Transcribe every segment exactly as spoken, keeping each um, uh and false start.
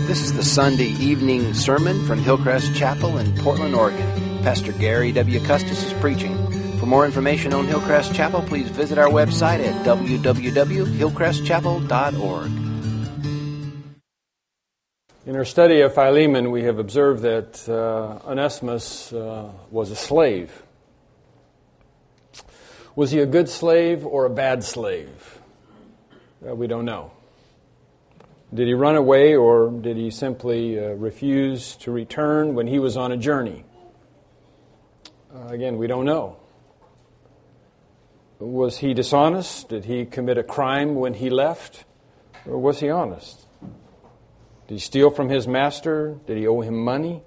This is the Sunday evening sermon from Hillcrest Chapel in Portland, Oregon. Pastor Gary W. Custis is preaching. For more information on Hillcrest Chapel, please visit our website at w w w dot hillcrest chapel dot org. In our study of Philemon, we have observed that uh, Onesimus uh, was a slave. Was he a good slave or a bad slave? Uh, we don't know. Did he run away, or did he simply uh, refuse to return when he was on a journey? Uh, again, we don't know. Was he dishonest? Did he commit a crime when he left? Or was he honest? Did he steal from his master? Did he owe him money?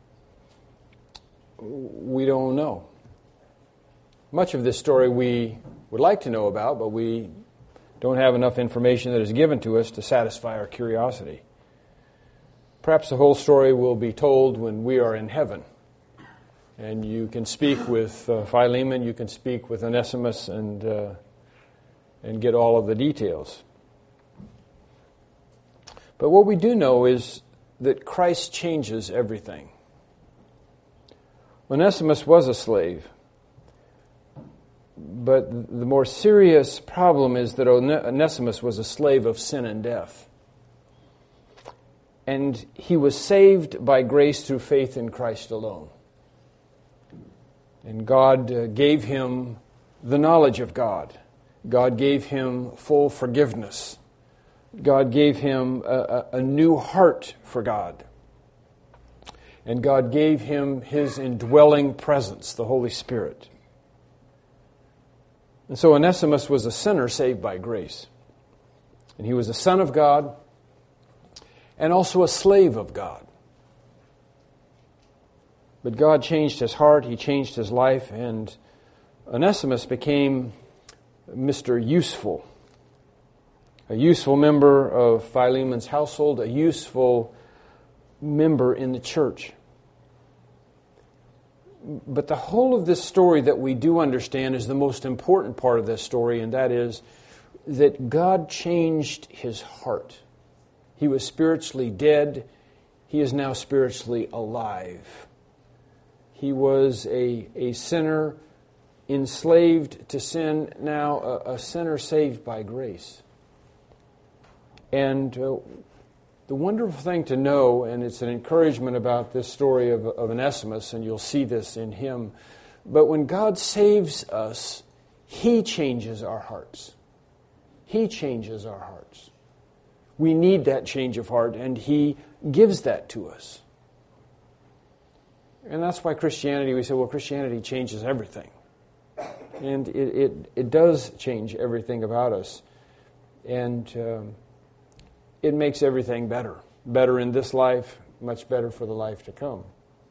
We don't know. Much of this story we would like to know about, but we don't have enough information that is given to us to satisfy our curiosity. Perhaps the whole story will be told when we are in heaven. And you can speak with uh, Philemon, you can speak with Onesimus, and uh, and get all of the details. But what we do know is that Christ changes everything. Onesimus was a slave. But the more serious problem is that Onesimus was a slave of sin and death. And he was saved by grace through faith in Christ alone. And God uh, gave him the knowledge of God. God gave him full forgiveness. God gave him a, a, a new heart for God. And God gave him His indwelling presence, the Holy Spirit. And so Onesimus was a sinner saved by grace. And he was a son of God and also a slave of God. But God changed his heart, He changed his life, and Onesimus became Mister Useful. A useful member of Philemon's household, a useful member in the church. But the whole of this story that we do understand is the most important part of this story, and that is that God changed his heart. He was spiritually dead. He is now spiritually alive. He was a, a sinner enslaved to sin, now a, a sinner saved by grace. And uh, the wonderful thing to know, and it's an encouragement about this story of, of Onesimus, and you'll see this in him, but when God saves us, He changes our hearts. He changes our hearts. We need that change of heart, and He gives that to us. And that's why Christianity, we say, well, Christianity changes everything. And it, it, it does change everything about us. And Um, It makes everything better. Better in this life, much better for the life to come.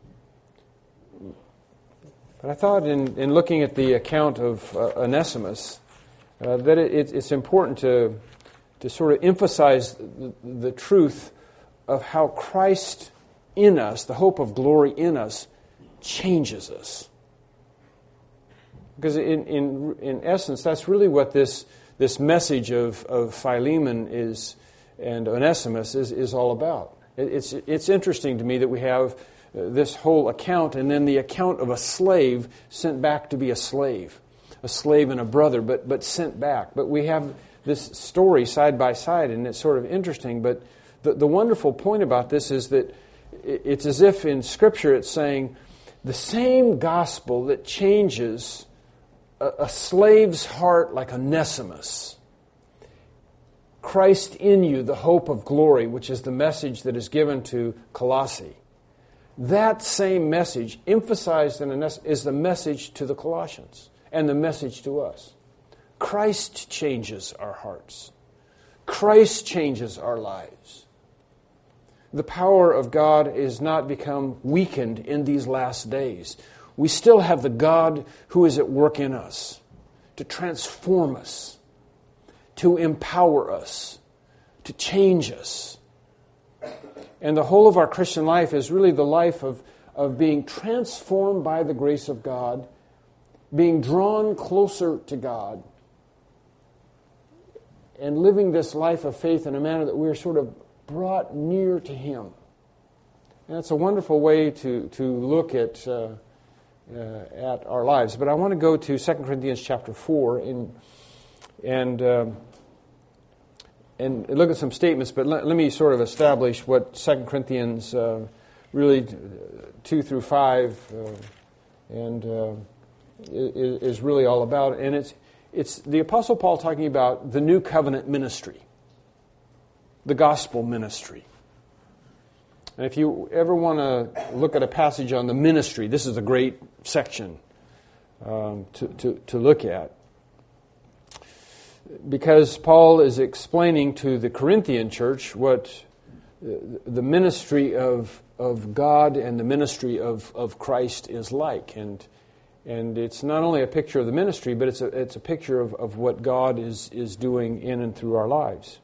But I thought in, in looking at the account of uh, Onesimus, uh, that it, it's important to, to sort of emphasize the, the truth of how Christ in us, the hope of glory in us, changes us. Because in, in, in essence, that's really what this, this message of, of Philemon is, and Onesimus is, is all about. It's, it's interesting to me that we have this whole account and then the account of a slave sent back to be a slave. A slave and a brother, but, but sent back. But we have this story side by side, and it's sort of interesting. But the, the wonderful point about this is that it's as if in Scripture it's saying the same gospel that changes a, a slave's heart like Onesimus, Christ in you, the hope of glory, which is the message that is given to Colossae. That same message, emphasized in Onesimus, is the message to the Colossians and the message to us. Christ changes our hearts. Christ changes our lives. The power of God is not become weakened in these last days. We still have the God who is at work in us to transform us, to empower us, to change us. And the whole of our Christian life is really the life of, of being transformed by the grace of God, being drawn closer to God, and living this life of faith in a manner that we're sort of brought near to Him. And it's a wonderful way to, to look at uh, uh, at our lives. But I want to go to Second Corinthians chapter four and and um, and look at some statements. But let, let me sort of establish what Second Corinthians uh, really two through five uh, and uh, is, is really all about. And it's it's the Apostle Paul talking about the new covenant ministry, the gospel ministry. And if you ever want to look at a passage on the ministry, this is a great section um, to, to, to look at. Because Paul is explaining to the Corinthian church what the ministry of of God and the ministry of, of Christ is like. And and it's not only a picture of the ministry, but it's a it's a picture of, of what God is, is doing in and through our lives.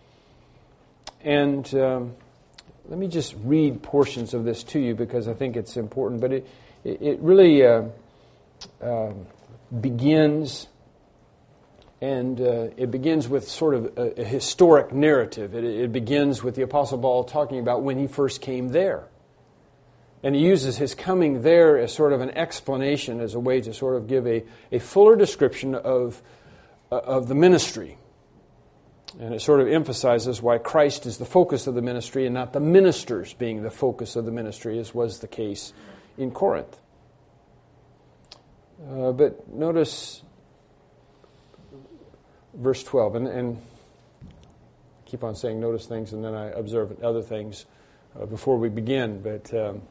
And um, let me just read portions of this to you because I think it's important. But it it, it really uh, uh, begins, and uh, it begins with sort of a, a historic narrative. It, it begins with the Apostle Paul talking about when he first came there. And he uses his coming there as sort of an explanation, as a way to sort of give a, a fuller description of, uh, of the ministry. And it sort of emphasizes why Christ is the focus of the ministry and not the ministers being the focus of the ministry, as was the case in Corinth. Uh, but notice verse twelve, and, and I keep on saying notice things, and then I observe other things uh, before we begin. But um,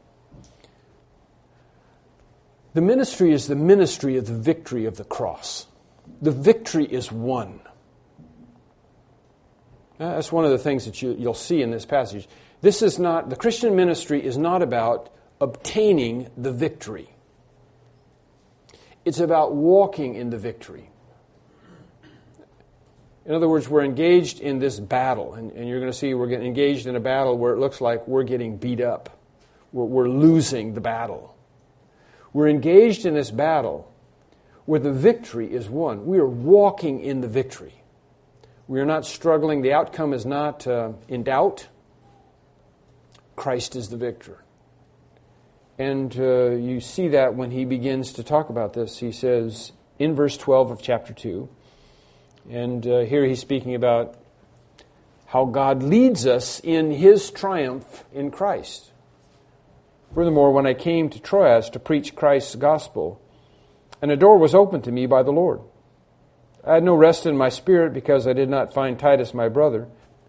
the ministry is the ministry of the victory of the cross. The victory is won. Uh, that's one of the things that you, you'll see in this passage. This is not, the Christian ministry is not about obtaining the victory. It's about walking in the victory. In other words, we're engaged in this battle, and, and you're going to see we're getting engaged in a battle where it looks like we're getting beat up. We're, we're losing the battle. We're engaged in this battle where the victory is won. We are walking in the victory. We are not struggling. The outcome is not uh, in doubt. Christ is the victor. And uh, you see that when he begins to talk about this. He says in verse twelve of chapter two, and uh, here he's speaking about how God leads us in His triumph in Christ. Furthermore, when I came to Troas to preach Christ's gospel, and a door was opened to me by the Lord. I had no rest in my spirit because I did not find Titus my brother.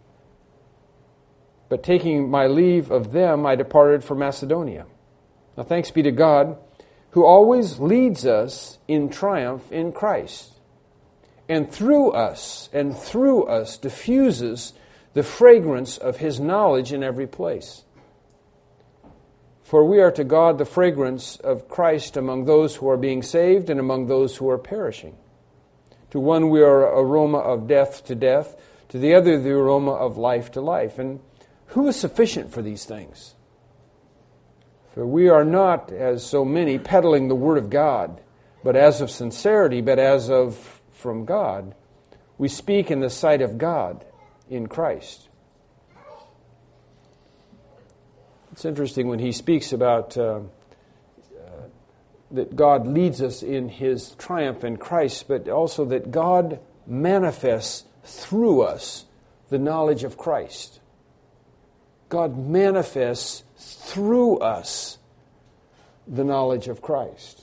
But taking my leave of them, I departed for Macedonia. Now thanks be to God, who always leads us in triumph in Christ, and through us, and through us diffuses the fragrance of His knowledge in every place. For we are to God the fragrance of Christ among those who are being saved and among those who are perishing. To one we are aroma of death to death, to the other the aroma of life to life. And who is sufficient for these things? For we are not, as so many, peddling the word of God, but as of sincerity, but as of from God. We speak in the sight of God in Christ. It's interesting when he speaks about uh, that God leads us in His triumph in Christ, but also that God manifests through us the knowledge of Christ. God manifests through us the knowledge of Christ.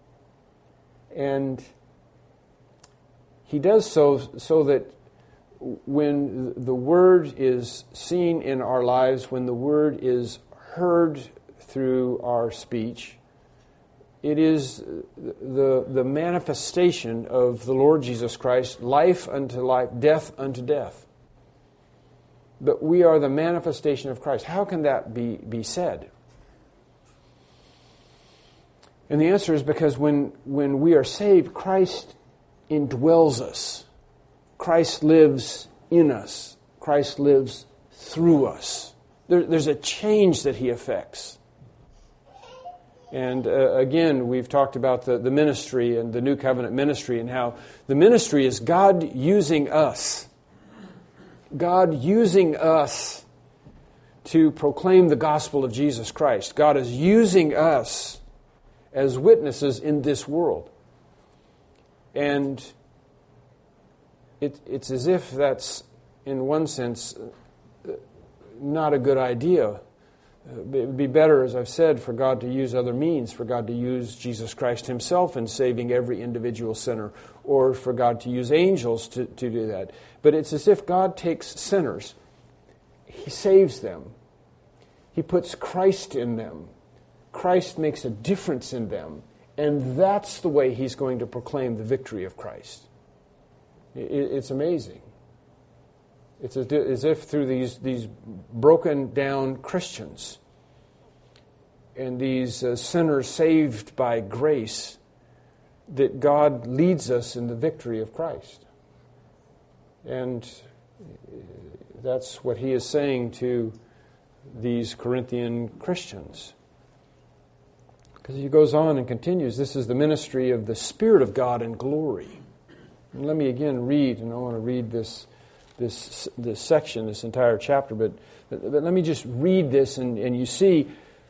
And He does so so that when the Word is seen in our lives, when the Word is heard through our speech, it is the, the manifestation of the Lord Jesus Christ, life unto life, death unto death. But we are the manifestation of Christ. How can that be, be said? And the answer is because when, when we are saved, Christ indwells us. Christ lives in us. Christ lives through us. There, there's a change that He effects. And uh, again, we've talked about the, the ministry and the New Covenant ministry and how the ministry is God using us. God using us to proclaim the gospel of Jesus Christ. God is using us as witnesses in this world. And it, it's as if that's, in one sense, not a good idea. It would be better, as I've said, for God to use other means, for God to use Jesus Christ himself in saving every individual sinner, or for God to use angels to, to do that. But it's as if God takes sinners, he saves them, he puts Christ in them, Christ makes a difference in them, and that's the way he's going to proclaim the victory of Christ. It's amazing. It's as if through these, these broken down Christians and these uh, sinners saved by grace, that God leads us in the victory of Christ. And that's what he is saying to these Corinthian Christians. Because he goes on and continues, this is the ministry of the Spirit of God in glory. And let me again read, and I want to read this this this section, this entire chapter, but, but, but let me just read this, and, and you see,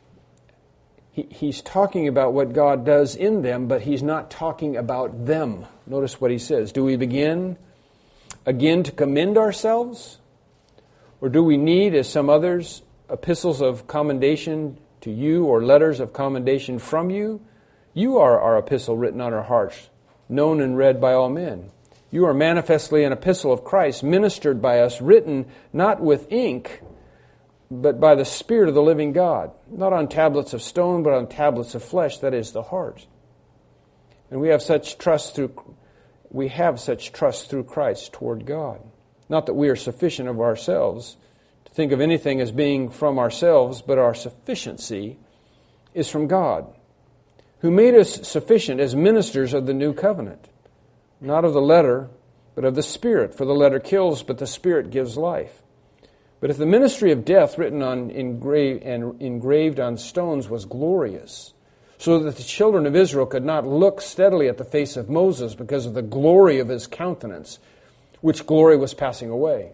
he, he's talking about what God does in them, but he's not talking about them. Notice what he says. Do we begin again to commend ourselves? Or do we need, as some others, epistles of commendation to you, or letters of commendation from you? You are our epistle written on our hearts, known and read by all men. You are manifestly an epistle of Christ, ministered by us, written not with ink, but by the Spirit of the living God, not on tablets of stone, but on tablets of flesh, that is the heart. And we have such trust through we have such trust through Christ toward God. Not that we are sufficient of ourselves to think of anything as being from ourselves, but our sufficiency is from God, who made us sufficient as ministers of the new covenant, not of the letter, but of the Spirit. For the letter kills, but the Spirit gives life. But if the ministry of death written on engraved and engraved on stones was glorious, so that the children of Israel could not look steadily at the face of Moses because of the glory of his countenance, which glory was passing away,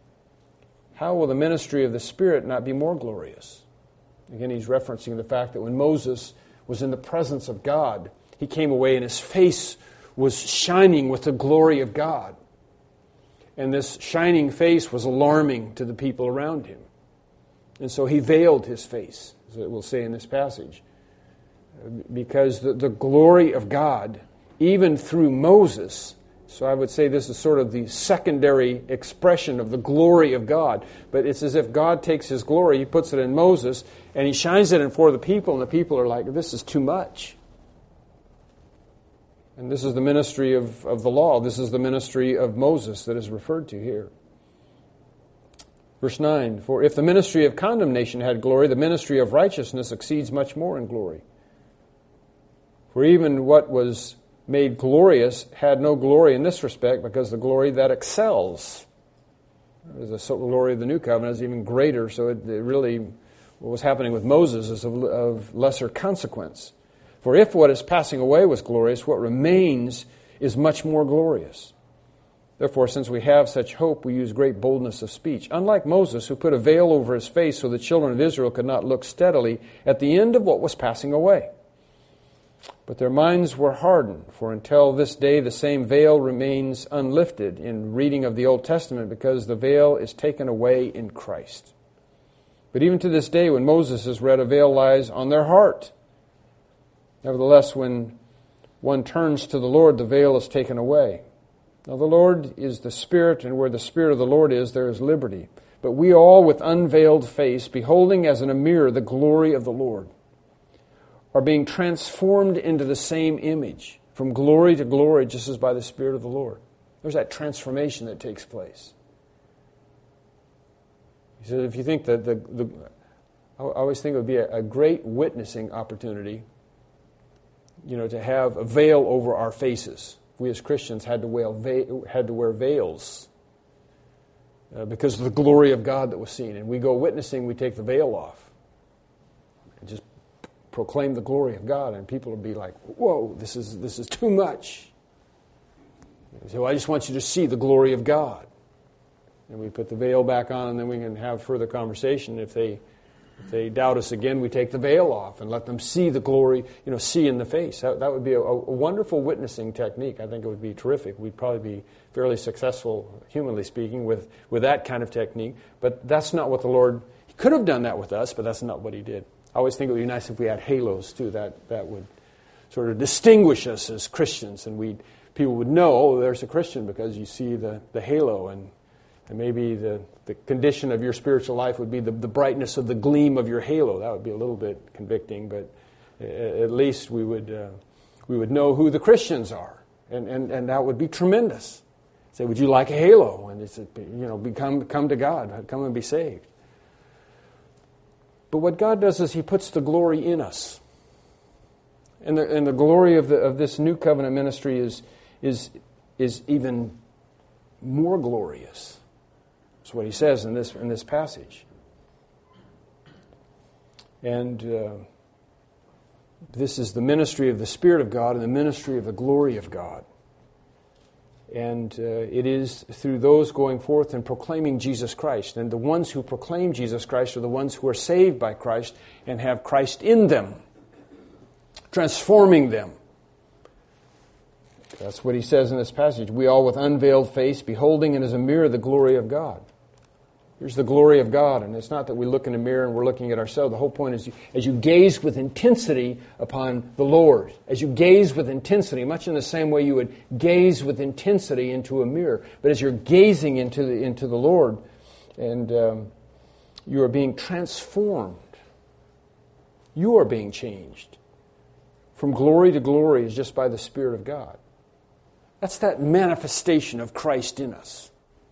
how will the ministry of the Spirit not be more glorious? Again, he's referencing the fact that when Moses was in the presence of God, he came away and his face was shining with the glory of God. And this shining face was alarming to the people around him. And so he veiled his face, as it will say in this passage, because the, the glory of God, even through Moses, so I would say this is sort of the secondary expression of the glory of God. But it's as if God takes his glory, he puts it in Moses, and he shines it in for the people, and the people are like, this is too much. And this is the ministry of, of the law. This is the ministry of Moses that is referred to here. Verse nine, for if the ministry of condemnation had glory, the ministry of righteousness exceeds much more in glory. For even what was made glorious had no glory in this respect, because the glory that excels, the glory of the new covenant is even greater, so it, it really, what was happening with Moses is of, of lesser consequence. For if what is passing away was glorious, what remains is much more glorious. Therefore, since we have such hope, we use great boldness of speech. Unlike Moses, who put a veil over his face so the children of Israel could not look steadily at the end of what was passing away. But their minds were hardened, for until this day the same veil remains unlifted in reading of the Old Testament, because the veil is taken away in Christ. But even to this day, when Moses is read, a veil lies on their heart. Nevertheless, when one turns to the Lord, the veil is taken away. Now the Lord is the Spirit, and where the Spirit of the Lord is, there is liberty. But we all, with unveiled face, beholding as in a mirror the glory of the Lord, are being transformed into the same image, from glory to glory, just as by the Spirit of the Lord. There's that transformation that takes place. He said, if you think that the, the I always think it would be a, a great witnessing opportunity, you know, to have a veil over our faces. We as Christians had to wear, veil, had to wear veils uh, because of the glory of God that was seen. And we go witnessing, we take the veil off and just proclaim the glory of God, and people will be like, whoa, this is this is too much. So I just want you to see the glory of God. And we put the veil back on, and then we can have further conversation. If they if they doubt us again, we take the veil off and let them see the glory, you know, see in the face. That, that would be a, a wonderful witnessing technique. I think it would be terrific. We'd probably be fairly successful, humanly speaking, with, with that kind of technique. But that's not what the Lord... He could have done that with us, but that's not what He did. I always think it would be nice if we had halos, too. That that would sort of distinguish us as Christians, and we people would know, oh, there's a Christian, because you see the, the halo, and, and maybe the, the condition of your spiritual life would be the, the brightness of the gleam of your halo. That would be a little bit convicting, but at least we would uh, we would know who the Christians are, and, and, and that would be tremendous. Say, would you like a halo? And it's, you know, become come to God, come and be saved. But what God does is He puts the glory in us. And the, and the glory of, the, of this new covenant ministry is, is, is even more glorious. That's what He says in this, in this passage. And uh, this is the ministry of the Spirit of God and the ministry of the glory of God. And uh, it is through those going forth and proclaiming Jesus Christ. And the ones who proclaim Jesus Christ are the ones who are saved by Christ and have Christ in them, transforming them. That's what he says in this passage. We all with unveiled face, beholding in as a mirror the glory of God. Here's the glory of God. And it's not that we look in a mirror and we're looking at ourselves. The whole point is you, as you gaze with intensity upon the Lord, as you gaze with intensity, much in the same way you would gaze with intensity into a mirror, but as you're gazing into the, into the Lord, and um, you are being transformed, you are being changed from glory to glory is just by the Spirit of God. That's that manifestation of Christ in us.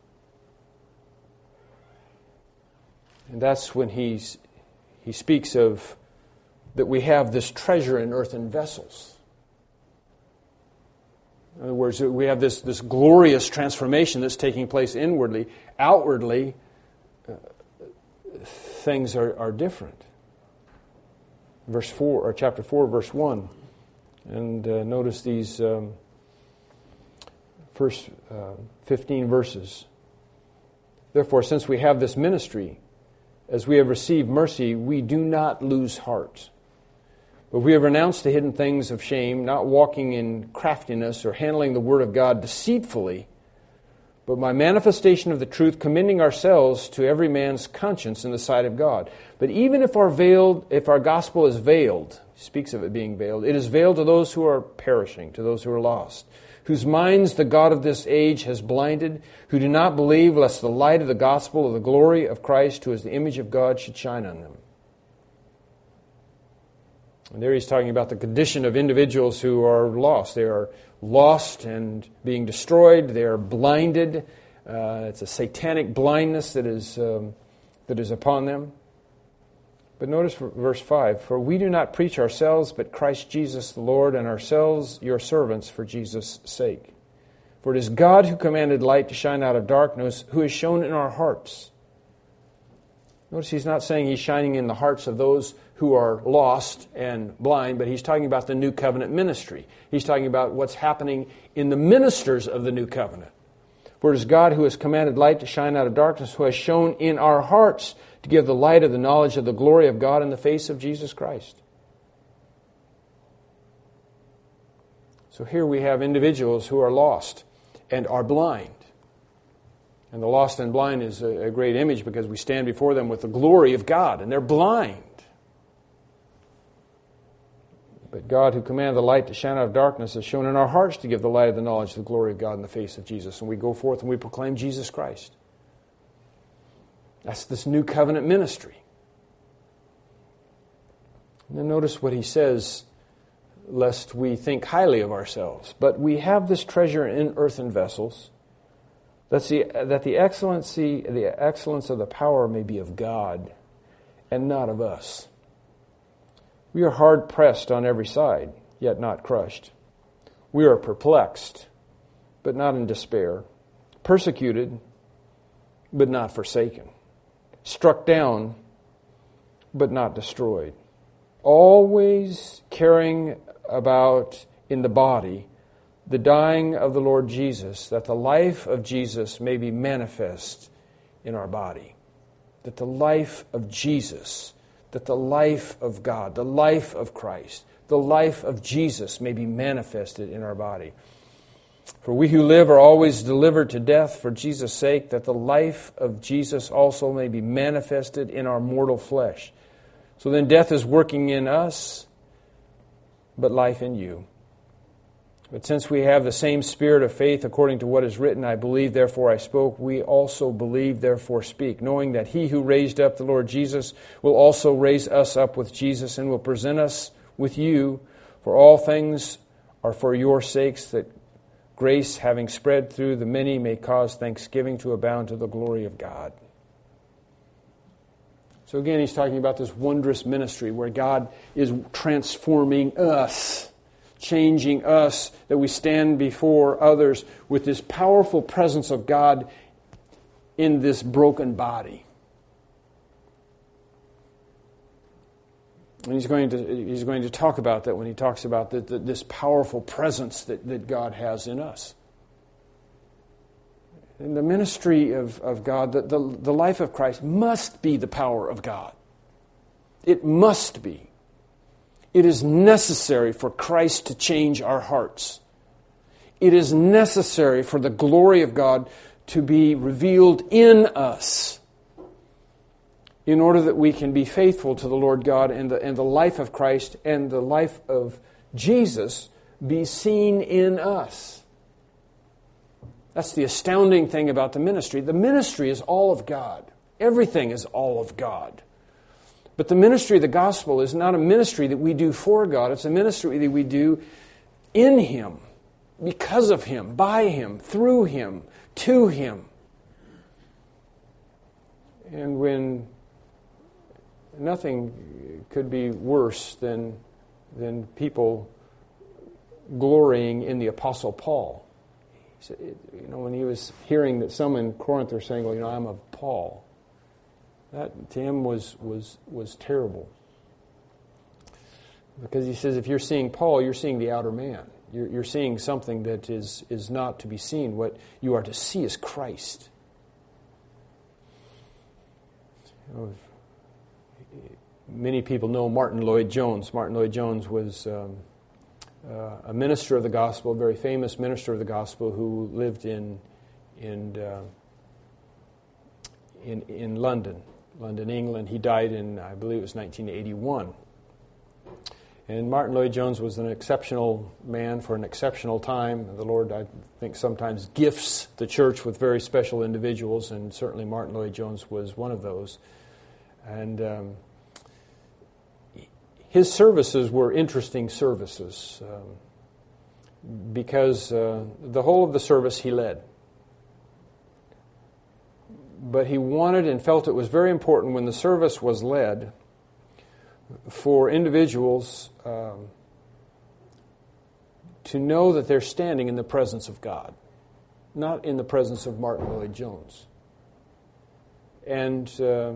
And that's when he's, he speaks of that we have this treasure in earthen vessels. In other words, we have this, this glorious transformation that's taking place inwardly. Outwardly, uh, things are, are different. Verse four, or chapter four, verse one. And uh, notice these um, first uh, fifteen verses. Therefore, since we have this ministry, as we have received mercy, we do not lose heart. But we have renounced the hidden things of shame, not walking in craftiness or handling the word of God deceitfully, but by manifestation of the truth, commending ourselves to every man's conscience in the sight of God. But even if our veiled, if our gospel is veiled, he speaks of it being veiled, it is veiled to those who are perishing, to those who are lost, whose minds the God of this age has blinded, who do not believe lest the light of the gospel of the glory of Christ, who is the image of God, should shine on them. And there he's talking about the condition of individuals who are lost. They are lost and being destroyed. They are blinded. Uh, it's a satanic blindness that is um, that is upon them. But notice verse five, for we do not preach ourselves, but Christ Jesus the Lord, and ourselves your servants for Jesus' sake. For it is God who commanded light to shine out of darkness, who is shown in our hearts. Notice he's not saying he's shining in the hearts of those who are lost and blind, but he's talking about the new covenant ministry. He's talking about what's happening in the ministers of the new covenant. For it is God who has commanded light to shine out of darkness, who has shown in our hearts to give the light of the knowledge of the glory of God in the face of Jesus Christ. So here we have individuals who are lost and are blind. And the lost and blind is a, a great image because we stand before them with the glory of God, and they're blind. But God, who commanded the light to shine out of darkness, has shown in our hearts to give the light of the knowledge of the glory of God in the face of Jesus. And we go forth and we proclaim Jesus Christ. That's this new covenant ministry. And then notice what he says, lest we think highly of ourselves. But we have this treasure in earthen vessels, that the, that the excellency, the excellence of the power may be of God and not of us. We are hard pressed on every side, yet not crushed. We are perplexed, but not in despair. Persecuted, but not forsaken. Struck down, but not destroyed. Always carrying about in the body the dying of the Lord Jesus, that the life of Jesus may be manifest in our body. That the life of Jesus, that the life of God, the life of Christ, the life of Jesus may be manifested in our body. For we who live are always delivered to death for Jesus' sake, that the life of Jesus also may be manifested in our mortal flesh. So then death is working in us, but life in you. But since we have the same spirit of faith according to what is written, I believe, therefore I spoke, we also believe, therefore speak, knowing that he who raised up the Lord Jesus will also raise us up with Jesus and will present us with you. For all things are for your sakes, that grace, having spread through the many, may cause thanksgiving to abound to the glory of God. So again, he's talking about this wondrous ministry where God is transforming us, changing us, that we stand before others with this powerful presence of God in this broken body. And he's going to he's going to talk about that when he talks about the, the, this powerful presence that, that God has in us. In the ministry of, of God, the, the, the life of Christ must be the power of God. It must be. It is necessary for Christ to change our hearts. It is necessary for the glory of God to be revealed in us in order that we can be faithful to the Lord God and the, and the life of Christ and the life of Jesus be seen in us. That's the astounding thing about the ministry. The ministry is all of God. Everything is all of God. But the ministry of the gospel is not a ministry that we do for God. It's a ministry that we do in Him, because of Him, by Him, through Him, to Him. And when nothing could be worse than, than people glorying in the Apostle Paul. He said, you know, when he was hearing that some in Corinth are saying, well, you know, I'm of Paul. That to him was was was terrible. Because he says, if you're seeing Paul, you're seeing the outer man. You're, you're seeing something that is, is not to be seen. What you are to see is Christ. You know, many people know Martin Lloyd-Jones. Martin Lloyd-Jones was um, uh, a minister of the gospel, a very famous minister of the gospel who lived in in uh, in, in London. London, England. He died in, I believe it was nineteen eighty-one. And Martin Lloyd-Jones was an exceptional man for an exceptional time. The Lord, I think, sometimes gifts the church with very special individuals, and certainly Martin Lloyd-Jones was one of those. And um, his services were interesting services um, because uh, the whole of the service he led. But he wanted and felt it was very important when the service was led for individuals um, to know that they're standing in the presence of God, not in the presence of Martin Lloyd-Jones. And uh,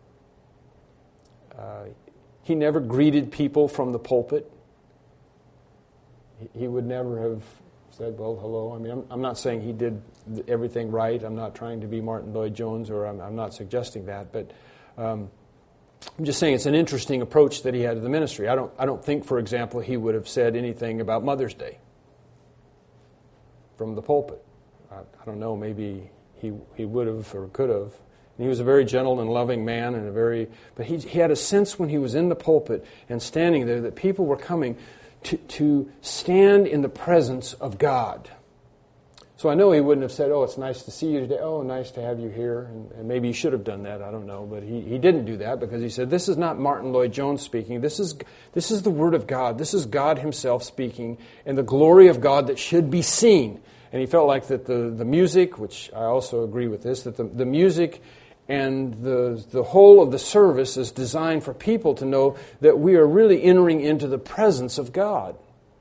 uh, he never greeted people from the pulpit. He, he would never have said, well, hello. I mean, I'm, I'm not saying he did everything right. I'm not trying to be Martin Lloyd-Jones, or I'm, I'm not suggesting that. But um, I'm just saying it's an interesting approach that he had to the ministry. I don't, I don't think, for example, he would have said anything about Mother's Day from the pulpit. I, I don't know. Maybe he he would have or could have. And he was a very gentle and loving man, and a very. But he he had a sense when he was in the pulpit and standing there that people were coming To, to stand in the presence of God. So I know he wouldn't have said, oh, it's nice to see you today. Oh, nice to have you here. And, and maybe he should have done that. I don't know. But he, he didn't do that because he said, this is not Martin Lloyd-Jones speaking. This is, this is the Word of God. This is God Himself speaking, and the glory of God that should be seen. And he felt like that the, the music, which I also agree with this, that the, the music and the the whole of the service is designed for people to know that we are really entering into the presence of God.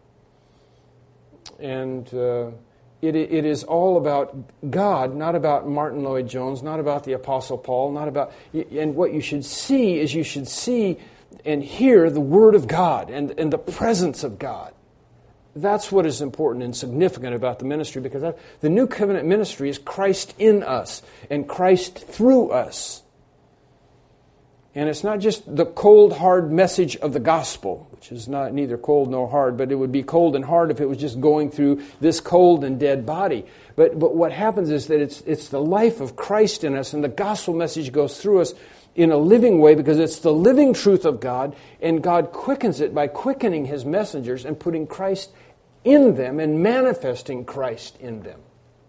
And uh, it it is all about God, not about Martin Lloyd-Jones, not about the Apostle Paul, not about... And what you should see is you should see and hear the Word of God and, and the presence of God. that's what is important and significant about the ministry, because that, the New Covenant ministry is Christ in us and Christ through us. And it's not just the cold, hard message of the gospel, which is not neither cold nor hard, but it would be cold and hard if it was just going through this cold and dead body. But but what happens is that it's it's the life of Christ in us, and the gospel message goes through us in a living way, because it's the living truth of God, and God quickens it by quickening His messengers and putting Christ in them and manifesting Christ in them.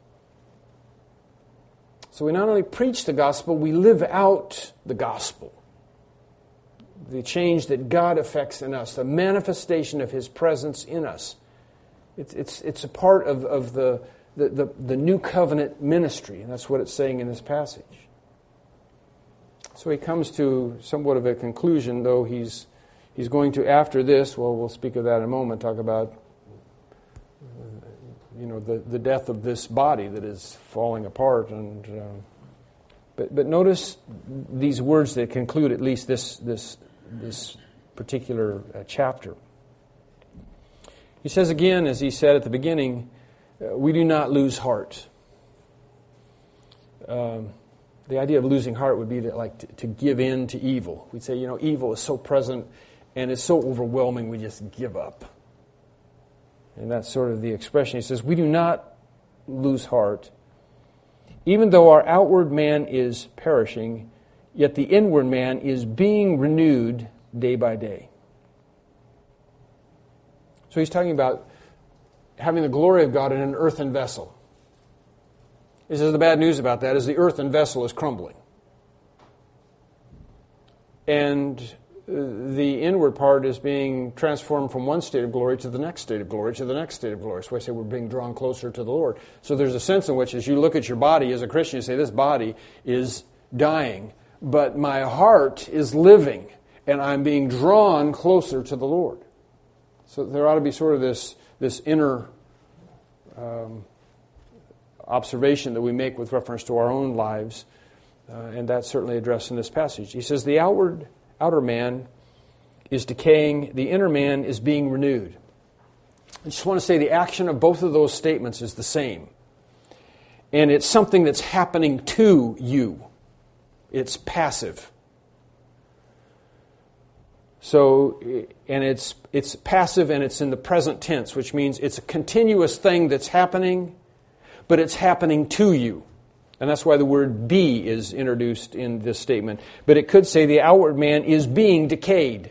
So we not only preach the gospel, we live out the gospel. The change that God effects in us, the manifestation of His presence in us. It's it's it's a part of, of the, the, the, the new covenant ministry, and that's what it's saying in this passage. So he comes to somewhat of a conclusion, though he's he's going to, after this, well, we'll speak of that in a moment, talk about you know the, the death of this body that is falling apart. And uh, but but notice these words that conclude at least this this. this particular uh, chapter. He says again, as he said at the beginning, uh, we do not lose heart. Um, the idea of losing heart would be to, like to, to give in to evil. We'd say, you know, evil is so present and it's so overwhelming, we just give up. And that's sort of the expression. He says, we do not lose heart. Even though our outward man is perishing, yet the inward man is being renewed day by day. So he's talking about having the glory of God in an earthen vessel. He says the bad news about that is the earthen vessel is crumbling. And the inward part is being transformed from one state of glory to the next state of glory, to the next state of glory. So I say we're being drawn closer to the Lord. So there's a sense in which, as you look at your body as a Christian, you say, this body is dying, but my heart is living, and I'm being drawn closer to the Lord. So there ought to be sort of this, this inner um, observation that we make with reference to our own lives, uh, and that's certainly addressed in this passage. He says, the outward, outer man is decaying, the inner man is being renewed. I just want to say the action of both of those statements is the same. And it's something that's happening to you. It's passive. So, and it's it's passive and it's in the present tense, which means it's a continuous thing that's happening, but it's happening to you. And that's why the word be is introduced in this statement. But it could say the outward man is being decayed.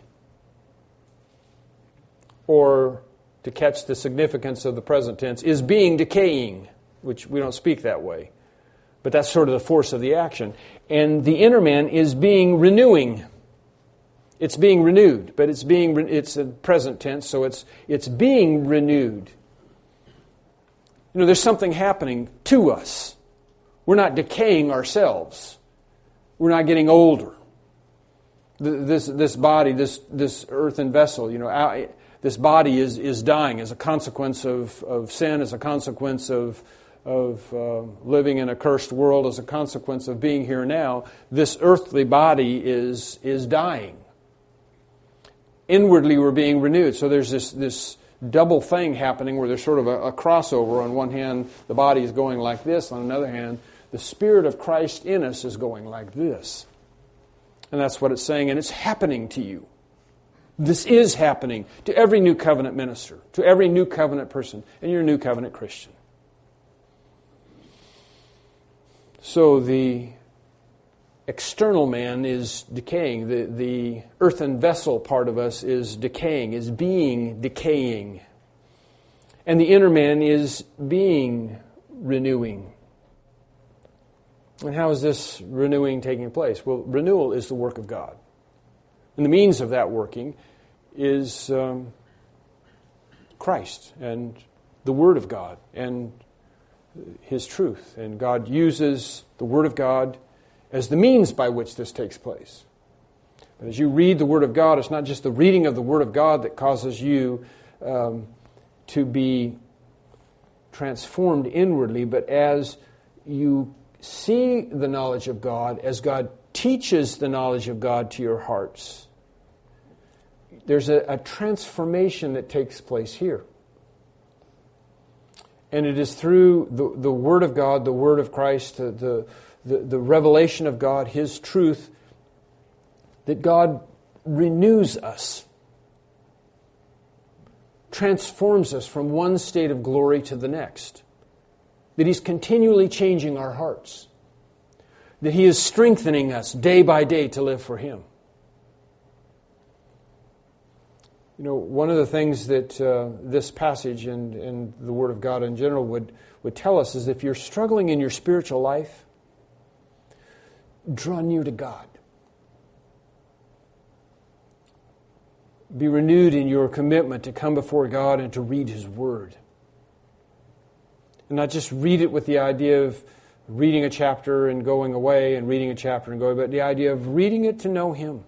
Or, to catch the significance of the present tense, is being decaying, which we don't speak that way. But that's sort of the force of the action. And the inner man is being renewing. It's being renewed, but it's being it's a present tense, so it's it's being renewed. You know, there's something happening to us. We're not decaying ourselves. We're not getting older. This this body, this this earthen vessel, you know, this body is is dying as a consequence of of sin, as a consequence of. of uh, living in a cursed world, as a consequence of being here now. This earthly body is is dying. Inwardly, we're being renewed. So there's this this double thing happening where there's sort of a, a crossover. On one hand, the body is going like this. On another hand, the Spirit of Christ in us is going like this. And that's what it's saying, and it's happening to you. This is happening to every New Covenant minister, to every New Covenant person, and you're a New Covenant Christian. So the external man is decaying. The, the earthen vessel part of us is decaying, is being decaying. And the inner man is being renewing. And how is this renewing taking place? Well, renewal is the work of God. And the means of that working is um, Christ and the Word of God and His truth. And God uses the Word of God as the means by which this takes place. But as you read the Word of God, it's not just the reading of the Word of God that causes you um, to be transformed inwardly, but as you see the knowledge of God, as God teaches the knowledge of God to your hearts, there's a, a transformation that takes place here. And it is through the, the Word of God, the Word of Christ, the, the, the, the revelation of God, His truth, that God renews us, transforms us from one state of glory to the next. That He's continually changing our hearts. That He is strengthening us day by day to live for Him. You know, one of the things that uh, this passage and, and the Word of God in general would, would tell us is if you're struggling in your spiritual life, draw near to God. Be renewed in your commitment to come before God and to read His Word. And not just read it with the idea of reading a chapter and going away and reading a chapter and going away, but the idea of reading it to know Him.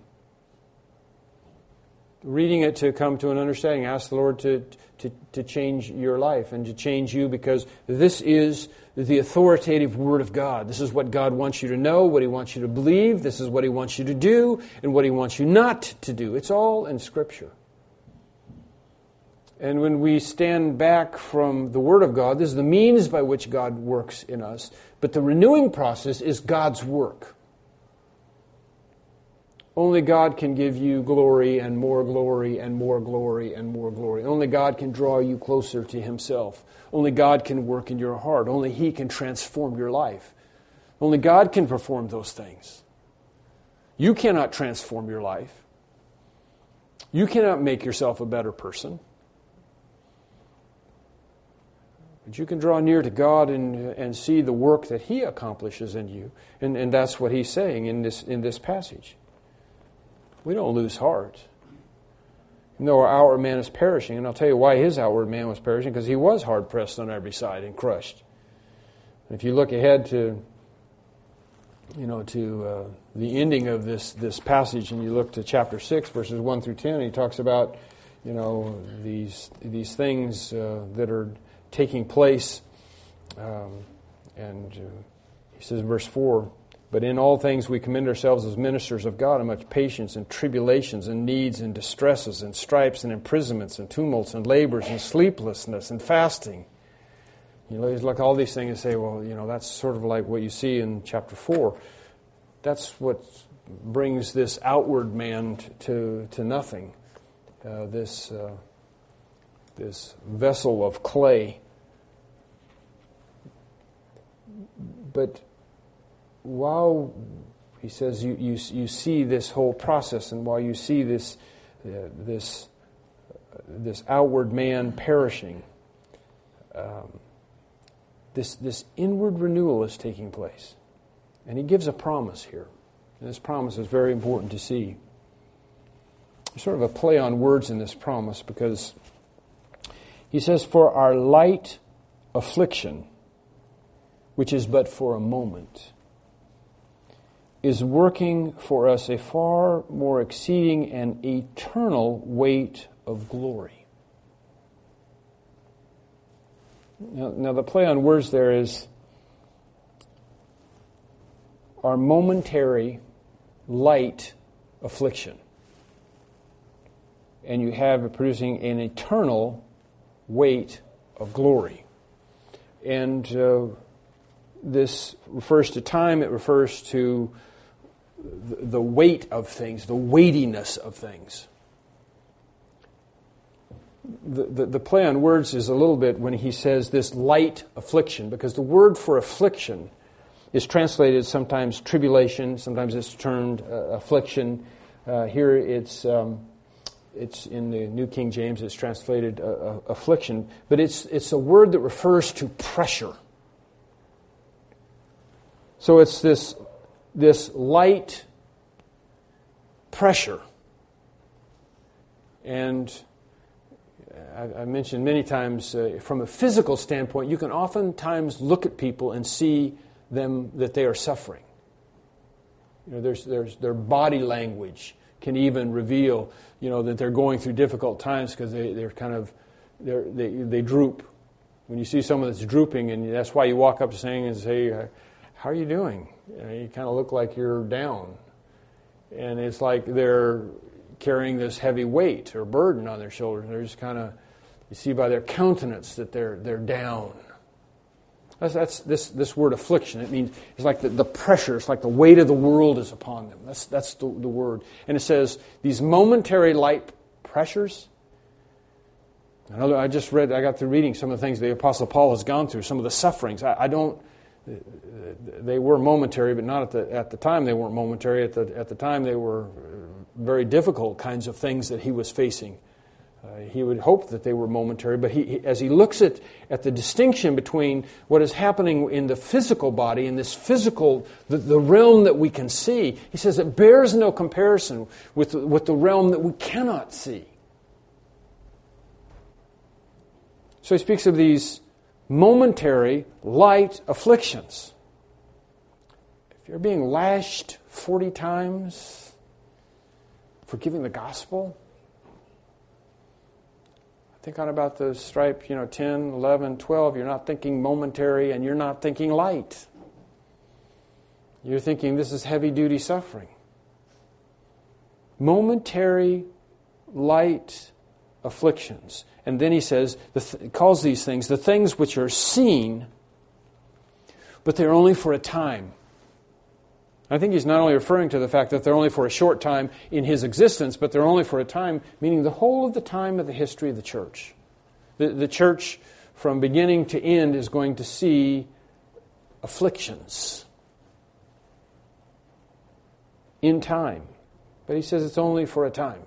Reading it to come to an understanding. Ask the Lord to, to, to change your life and to change you, because this is the authoritative Word of God. This is what God wants you to know, what He wants you to believe. This is what He wants you to do and what He wants you not to do. It's all in Scripture. And when we stand back from the Word of God, this is the means by which God works in us. But the renewing process is God's work. Only God can give you glory and more glory and more glory and more glory. Only God can draw you closer to Himself. Only God can work in your heart. Only He can transform your life. Only God can perform those things. You cannot transform your life. You cannot make yourself a better person. But you can draw near to God and, and see the work that He accomplishes in you. And, and that's what He's saying in this, in this passage. We don't lose heart. Even though our outward man is perishing, and I'll tell you why His outward man was perishing, because He was hard-pressed on every side and crushed. And if you look ahead to, you know, to uh, the ending of this, this passage, and you look to chapter six, verses one through ten, He talks about, you know, these, these things uh, that are taking place. Um, and uh, He says in verse four, "But in all things we commend ourselves as ministers of God in much patience and tribulations and needs and distresses and stripes and imprisonments and tumults and labors and sleeplessness and fasting." You know, you look at all these things and say, well, you know, that's sort of like what you see in chapter four. That's what brings this outward man to to nothing. Uh, this uh, this vessel of clay. But while he says you, you you see this whole process, and while you see this uh, this uh, this outward man perishing, um, this this inward renewal is taking place, and he gives a promise here, and this promise is very important to see. There's sort of a play on words in this promise, because he says, "For our light affliction, which is but for a moment, is working for us a far more exceeding and eternal weight of glory." Now, now the play on words there is our momentary light affliction. And you have it producing an eternal weight of glory. And uh, this refers to time, it refers to the weight of things, the weightiness of things. The, the, the play on words is a little bit when he says this light affliction, because the word for affliction is translated sometimes tribulation, sometimes it's termed uh, affliction. Uh, here it's um, it's in the New King James, it's translated uh, uh, affliction, but it's it's a word that refers to pressure. So it's this this light pressure. And I, I mentioned many times, uh, from a physical standpoint, you can oftentimes look at people and see them that they are suffering. You know, there's there's their body language can even reveal, you know, that they're going through difficult times, because they, they're kind of they're, they they droop. When you see someone that's drooping, and that's why you walk up to saying and say, "How are you doing?" You know, you kind of look like you're down. And it's like they're carrying this heavy weight or burden on their shoulders. They're just kind of, you see by their countenance that they're they're down. That's, that's this, this word affliction. It means it's like the, the pressure, it's like the weight of the world is upon them. That's, that's the, the word. And it says these momentary light pressures. I know I just read, I got through reading some of the things the Apostle Paul has gone through, some of the sufferings. I, I don't, they were momentary, but not at the at the time they weren't momentary. At the at the time they were very difficult kinds of things that he was facing. Uh, he would hope that they were momentary, but he, he, as he looks at, at the distinction between what is happening in the physical body, in this physical, the, the realm that we can see, he says it bears no comparison with, with the realm that we cannot see. So he speaks of these momentary, light afflictions. If you're being lashed forty times for giving the gospel, think on about the stripe, you know, ten, eleven, twelve. You're not thinking momentary and you're not thinking light. You're thinking this is heavy-duty suffering. Momentary, light afflictions. And then he says, the th- calls these things the things which are seen, but they're only for a time. I think he's not only referring to the fact that they're only for a short time in his existence, but they're only for a time, meaning the whole of the time of the history of the church. The, the church, from beginning to end, is going to see afflictions in time. But he says it's only for a time.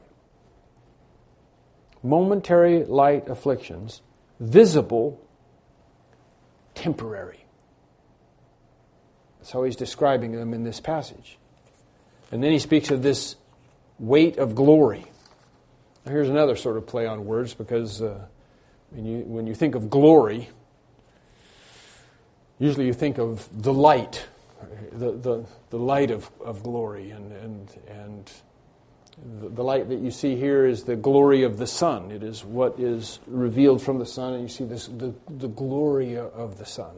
Momentary light afflictions, visible, temporary. That's how he's describing them in this passage. And then he speaks of this weight of glory. Now here's another sort of play on words, because uh, when you when you think of glory, usually you think of the light, the the, the light of, of glory, and and and the, the light that you see here is the glory of the sun. It is what is revealed from the sun, and you see this the, the glory of the sun.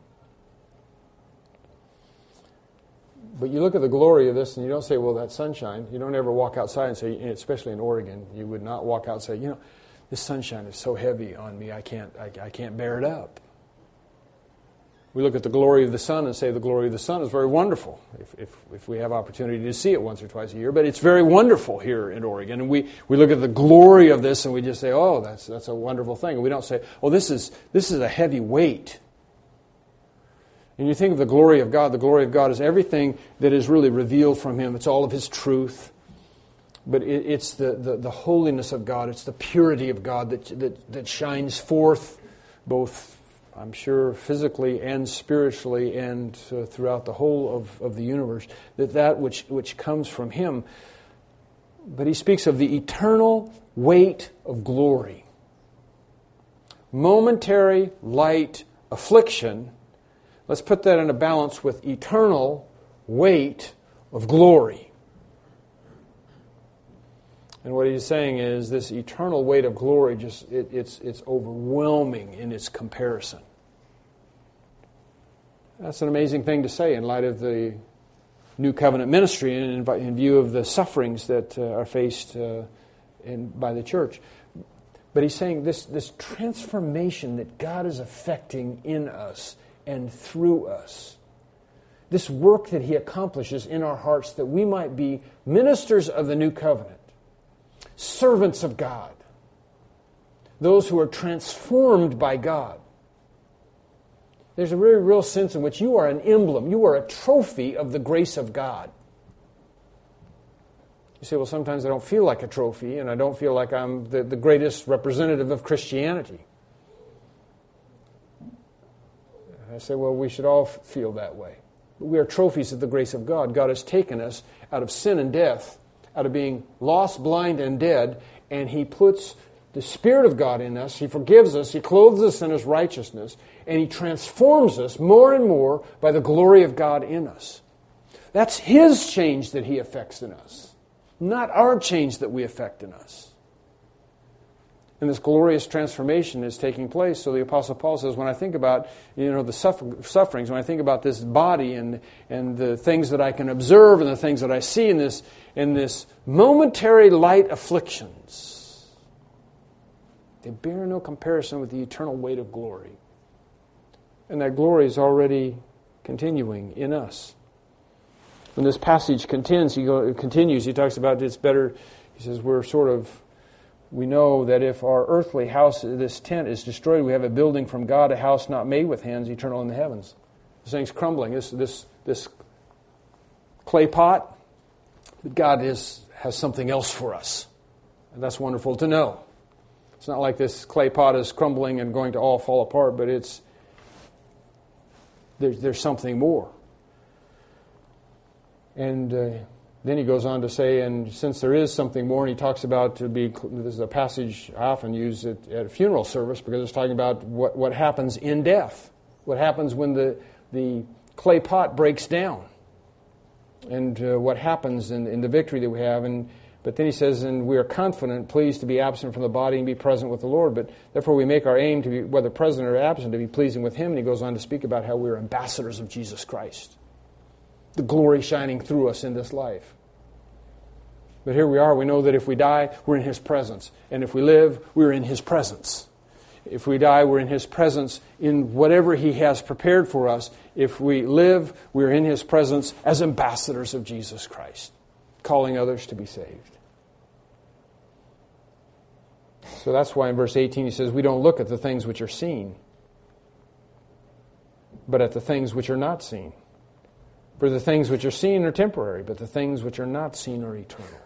But you look at the glory of this and you don't say, well, that's sunshine. You don't ever walk outside and say, especially in Oregon, you would not walk out and say, you know, this sunshine is so heavy on me, I can't, I, I can't bear it up. We look at the glory of the sun and say the glory of the sun is very wonderful, if, if, if we have opportunity to see it once or twice a year. But it's very wonderful here in Oregon. And we, we look at the glory of this and we just say, oh, that's that's a wonderful thing. And we don't say, oh, this is this is a heavy weight. And you think of the glory of God, the glory of God is everything that is really revealed from Him. It's all of His truth. But it, it's the, the, the holiness of God, it's the purity of God that, that, that shines forth both, I'm sure, physically and spiritually and uh, throughout the whole of, of the universe, that that which, which comes from Him. But he speaks of the eternal weight of glory. Momentary light affliction, let's put that in a balance with eternal weight of glory. And what he's saying is this eternal weight of glory, just it, it's it's overwhelming in its comparison. That's an amazing thing to say in light of the New Covenant ministry and in, in view of the sufferings that uh, are faced uh, in, by the church. But he's saying this this transformation that God is effecting in us and through us. This work that He accomplishes in our hearts that we might be ministers of the new covenant, servants of God, those who are transformed by God. There's a very real sense in which you are an emblem, you are a trophy of the grace of God. You say, well, sometimes I don't feel like a trophy, and I don't feel like I'm the, the greatest representative of Christianity. I say, well, we should all feel that way. But we are trophies of the grace of God. God has taken us out of sin and death, out of being lost, blind, and dead, and He puts the Spirit of God in us. He forgives us. He clothes us in His righteousness, and He transforms us more and more by the glory of God in us. That's His change that He effects in us, not our change that we effect in us. And this glorious transformation is taking place. So the Apostle Paul says, when I think about, you know, the suffer- sufferings, when I think about this body and and the things that I can observe and the things that I see in this in this momentary light afflictions, they bear no comparison with the eternal weight of glory. And that glory is already continuing in us. When this passage continues, he, go, continues, he talks about it's better, he says, we're sort of, we know that if our earthly house, this tent is destroyed, we have a building from God, a house not made with hands, eternal in the heavens. This thing's crumbling. This this this clay pot, God is has something else for us. And that's wonderful to know. It's not like this clay pot is crumbling and going to all fall apart, but it's there's, there's something more. And uh, then he goes on to say, and since there is something more, and he talks about, to be, this is a passage I often use at, at a funeral service, because it's talking about what, what happens in death. What happens when the, the clay pot breaks down. And uh, what happens in, in the victory that we have. And But then he says, and we are confident, pleased to be absent from the body and be present with the Lord. But therefore we make our aim to be, whether present or absent, to be pleasing with Him. And he goes on to speak about how we are ambassadors of Jesus Christ. The glory shining through us in this life. But here we are. We know that if we die, we're in His presence. And if we live, we're in His presence. If we die, we're in His presence in whatever He has prepared for us. If we live, we're in His presence as ambassadors of Jesus Christ, calling others to be saved. So that's why in verse eighteen he says, we don't look at the things which are seen, but at the things which are not seen. For the things which are seen are temporary, but the things which are not seen are eternal.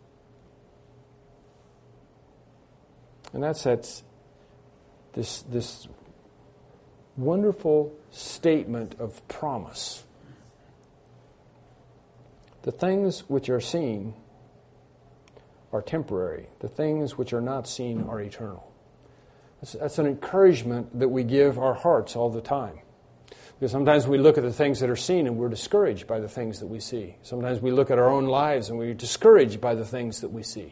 And that's that, this, this wonderful statement of promise. The things which are seen are temporary. The things which are not seen are eternal. That's, that's an encouragement that we give our hearts all the time. Because sometimes we look at the things that are seen and we're discouraged by the things that we see. Sometimes we look at our own lives and we're discouraged by the things that we see.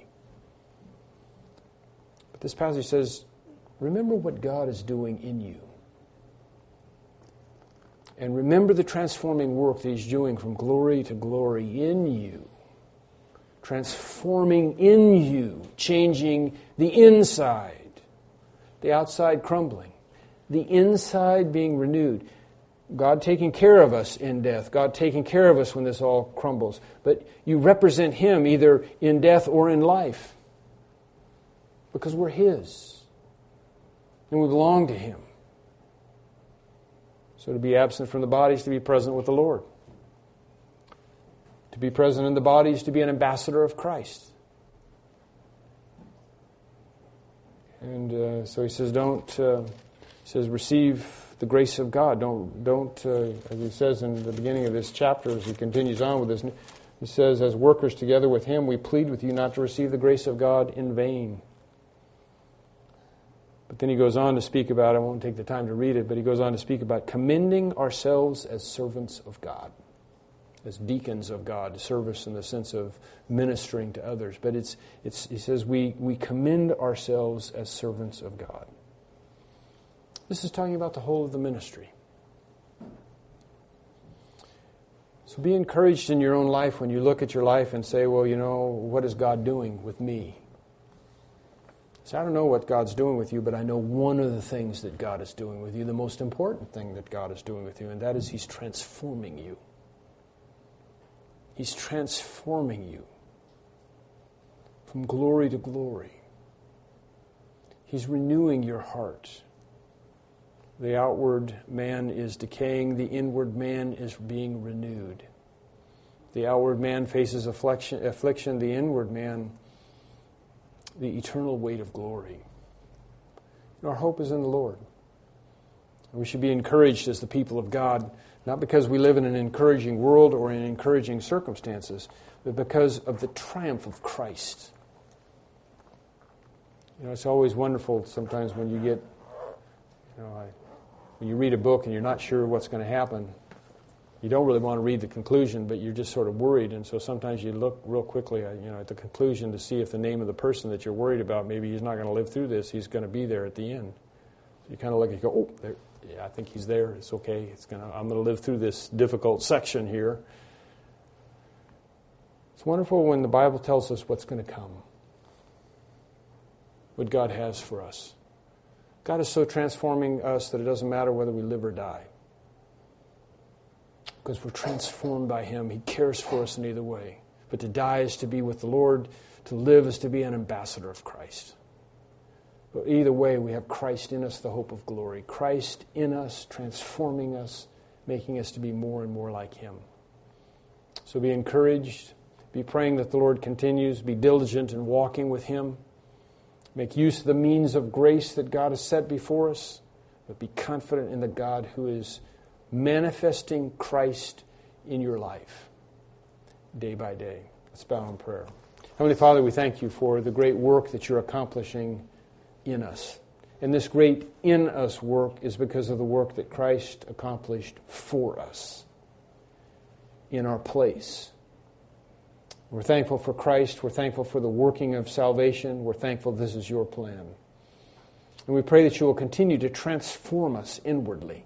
But this passage says, remember what God is doing in you. And remember the transforming work that He's doing from glory to glory in you. Transforming in you, changing the inside. The outside crumbling. The inside being renewed. God taking care of us in death. God taking care of us when this all crumbles. But you represent Him either in death or in life. Because we're His. And we belong to Him. So to be absent from the body is to be present with the Lord. To be present in the body is to be an ambassador of Christ. And uh, so he says, don't, uh, he says, receive the grace of God. Don't, don't uh, as he says in the beginning of this chapter, as he continues on with this, he says, as workers together with Him, we plead with you not to receive the grace of God in vain. But then he goes on to speak about, I won't take the time to read it, but he goes on to speak about commending ourselves as servants of God, as deacons of God, service in the sense of ministering to others. But it's, it's he says we, we commend ourselves as servants of God. This is talking about the whole of the ministry. So be encouraged in your own life when you look at your life and say, well, you know, what is God doing with me? So I don't know what God's doing with you, but I know one of the things that God is doing with you, the most important thing that God is doing with you, and that is He's transforming you. He's transforming you from glory to glory. He's renewing your heart. The outward man is decaying, the inward man is being renewed. The outward man faces affliction, affliction the inward man the eternal weight of glory. Our hope is in the Lord. We should be encouraged as the people of God, not because we live in an encouraging world or in encouraging circumstances, but because of the triumph of Christ. You know, it's always wonderful sometimes when you get, you know, I, when you read a book and you're not sure what's going to happen. You don't really want to read the conclusion, but you're just sort of worried, and so sometimes you look real quickly, at, you know, at the conclusion to see if the name of the person that you're worried about, maybe he's not going to live through this, he's going to be there at the end. So you kind of look and go, oh, there, yeah, I think he's there. It's okay. It's gonna. I'm going to live through this difficult section here. It's wonderful when the Bible tells us what's going to come, what God has for us. God is so transforming us that it doesn't matter whether we live or die. Because we're transformed by Him. He cares for us in either way. But to die is to be with the Lord. To live is to be an ambassador of Christ. But either way, we have Christ in us, the hope of glory. Christ in us, transforming us, making us to be more and more like Him. So be encouraged. Be praying that the Lord continues. Be diligent in walking with Him. Make use of the means of grace that God has set before us. But be confident in the God who is manifesting Christ in your life day by day. Let's bow in prayer. Heavenly Father, we thank You for the great work that You're accomplishing in us. And this great in us work is because of the work that Christ accomplished for us in our place. We're thankful for Christ. We're thankful for the working of salvation. We're thankful this is Your plan. And we pray that You will continue to transform us inwardly.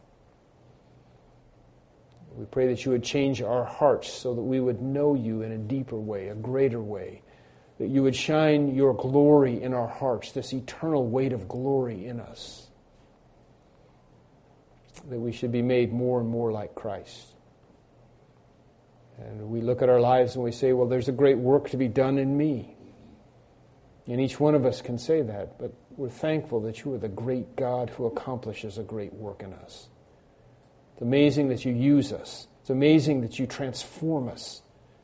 We pray that You would change our hearts so that we would know You in a deeper way, a greater way. That You would shine Your glory in our hearts, this eternal weight of glory in us. That we should be made more and more like Christ. And we look at our lives and we say, well, there's a great work to be done in me. And each one of us can say that, but we're thankful that You are the great God who accomplishes a great work in us. It's amazing that You use us. It's amazing that You transform us.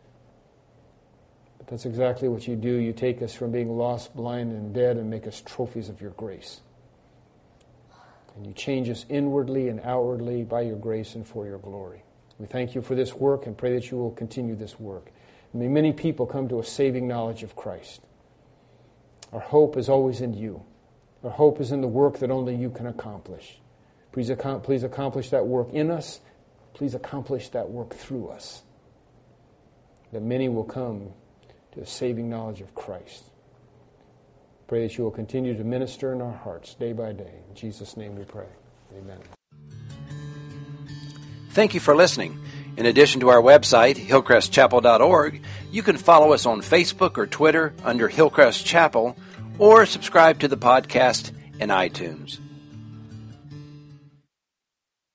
But that's exactly what You do. You take us from being lost, blind, and dead and make us trophies of Your grace. And You change us inwardly and outwardly by Your grace and for Your glory. We thank You for this work and pray that You will continue this work. And may many people come to a saving knowledge of Christ. Our hope is always in You. Our hope is in the work that only You can accomplish. Please, please accomplish that work in us. Please accomplish that work through us. That many will come to the saving knowledge of Christ. Pray that You will continue to minister in our hearts day by day. In Jesus' name we pray. Amen. Thank you for listening. In addition to our website, hillcrest chapel dot org, you can follow us on Facebook or Twitter under Hillcrest Chapel, or subscribe to the podcast in iTunes.